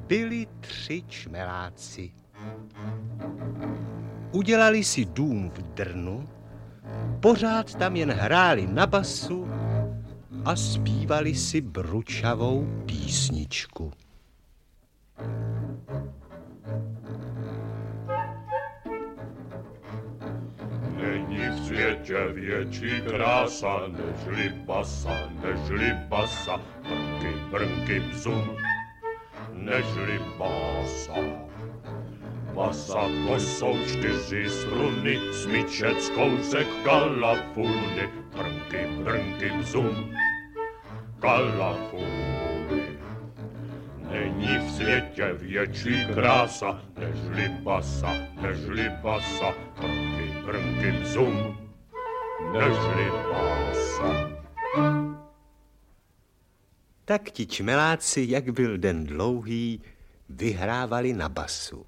Byli 3 čmeláci. Udělali si dům v drnu, pořád tam jen hráli na basu a zpívali si bručavou písničku. Není v světě větší krása, nežli basa, brnky, brnky, bzum, nežli basa. Basa to jsou 4 struny, smyčec, kousek, kalafuny, brnky, brnky, bzum, kalafuny. Není v světě větší krása, nežli basa, brnky, brnky, bzum, nežli basa. Tak ti čmeláci, jak byl den dlouhý, vyhrávali na basu.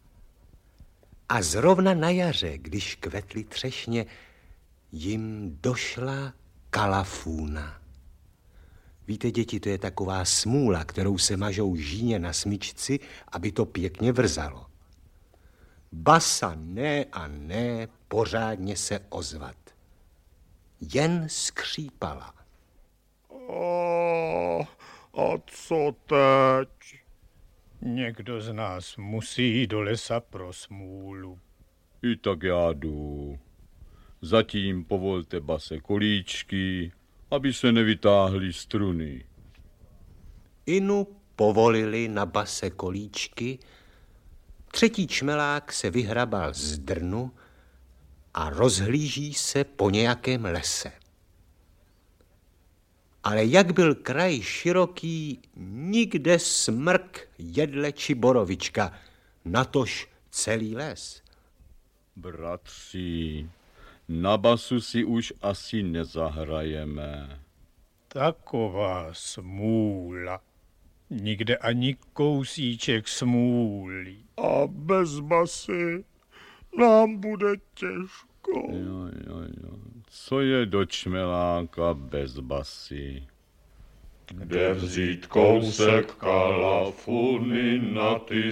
A zrovna na jaře, když kvetly třešně, jim došla kalafúna. Víte, děti, to je taková smůla, kterou se mažou žíně na smyčci, aby to pěkně vrzalo. Basa ne a ne pořádně se ozvat. Jen skřípala. A co teď? Někdo z nás musí do lesa pro smůlu. I tak já jdu. Zatím povolte base kolíčky, aby se nevytáhly struny. Inu povolili na base kolíčky, 3. čmelák se vyhrabal z drnu a rozhlíží se po nějakém lese. Ale jak byl kraj široký, nikde smrk, jedle či borovička, natož celý les. Bratři, na basu si už asi nezahrajeme. Taková smůla. Nikde ani kousíček smůly. A bez basy nám bude těžko. Jo. Co je do čmeláka bez basy? Kde vzít kousek kalafuny na ty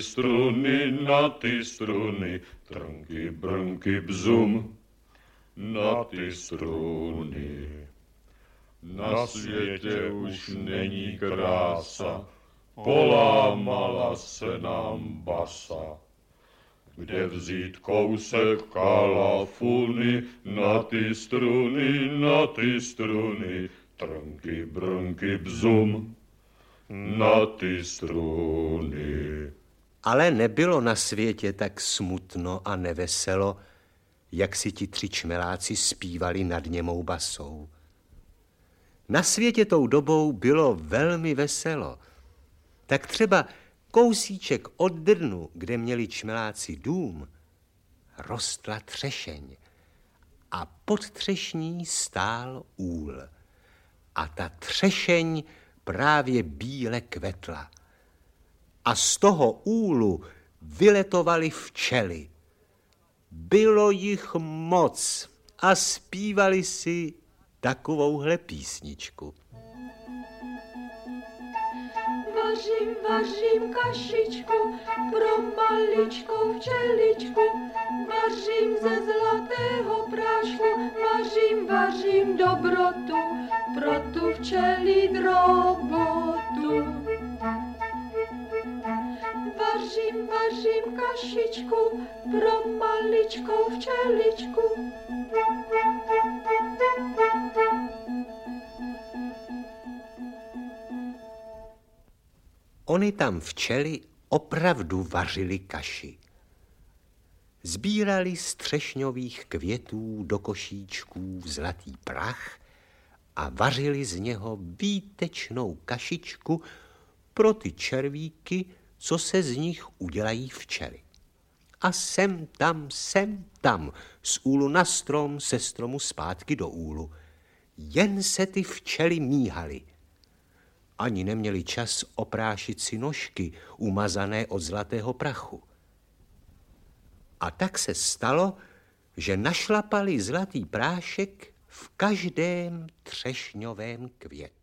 struny, trnky, brnky, bzum, na ty struny. Na světě už není krása, polámala se nám basa. Kde vzít kousek kalafuny na ty struny, trnky, brnky, bzum, na ty struny. Ale nebylo na světě tak smutno a neveselo, jak si ti 3 čmeláci zpívali nad němou basou. Na světě tou dobou bylo velmi veselo. Tak třeba kousíček od drnu, kde měli čmeláci dům, rostla třešeň a pod třešní stál úl. A ta třešeň právě bíle kvetla. A z toho úlu vyletovaly včely. Bylo jich moc a zpívali si takovouhle písničku. Vařím kašičku pro maličkou včeličku, vařím ze zlatého prášku, vařím dobrotu pro tu včelí drobotu. Vařím kašičku pro maličkou včeličku. Oni tam včely opravdu vařili kaši. Sbírali z třešňových květů do košíčků zlatý prach a vařili z něho výtečnou kašičku pro ty červíky, co se z nich udělají včely. A sem tam, z úlu na strom, se stromu zpátky do úlu. Jen se ty včely míhaly. Ani neměli čas oprášit si nožky, umazané od zlatého prachu. A tak se stalo, že našlapali zlatý prášek v každém třešňovém květu.